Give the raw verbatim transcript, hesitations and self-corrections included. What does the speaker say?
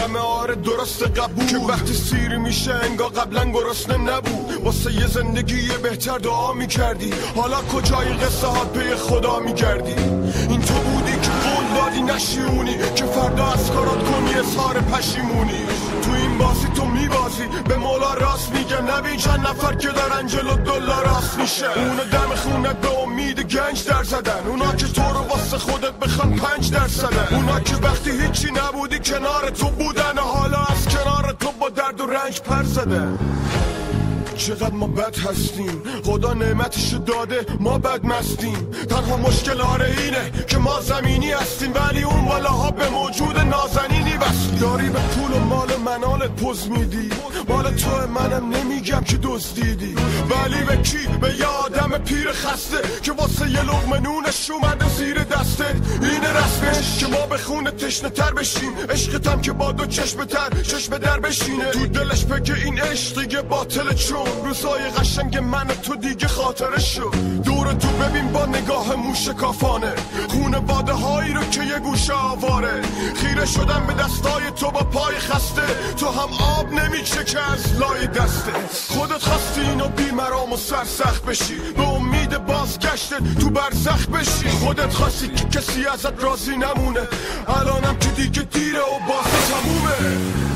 عالم آره درست قبول که وقتی سیری میشه انگار قبلا گرسنه نبود واسه یه زندگی بهتر دعا میکردی حالا کجای قصه ها پی خدا میگردی این تو بودی که قول دادی نشیونی که فردا از کارات کنی اظهار پشیمونی تو این بازی تو میبازی به مولا راست میگه نبین چند نفر که دارن جلو دلار راست میشه اونو دم خونت به امید گنج در زدن اونا که تو رو واسه خودت بخوان پنج درصدن اونا که وقتی هیچی نبودی کنار تو بودن حالا از کنار تو با درد و رنج پر زدن چقدر ما بد هستیم خدا نعمتشو داده ما بد مستیم تنها مشکل آره اینه که ما زمینی هستیم ولی اون بالاها به موجود نازنینی بس داری به پول و مال منالت پوز میدی مال تو منم نمیگم که دزدیدی ولی به کی به یه آدم پیر خسته که واسه یه لقمه نونش اومده زیر دستت اینه رسمش که ما به خونه تشنه تر بشیم عشقتم که با دو چشم تر چشم در بشینه تو دلش بگه این عشق دیگه باطل چون روزای قشنگ من تو دیگه خاطره شد دور تو ببین با نگاه موشکافانه خونه باده هایی رو که یه گوشه آواره خیره شدم به دستای تو با پای خسته تو هم آب نمیچه که از لای دسته خودت خواستی اینو بی مرام و سرسخت بشی به امید بازگشتت تو برزخ بشی خودت خواستی که کسی ازت راضی نمونه الانم که دیگه دیره و بازی تمومه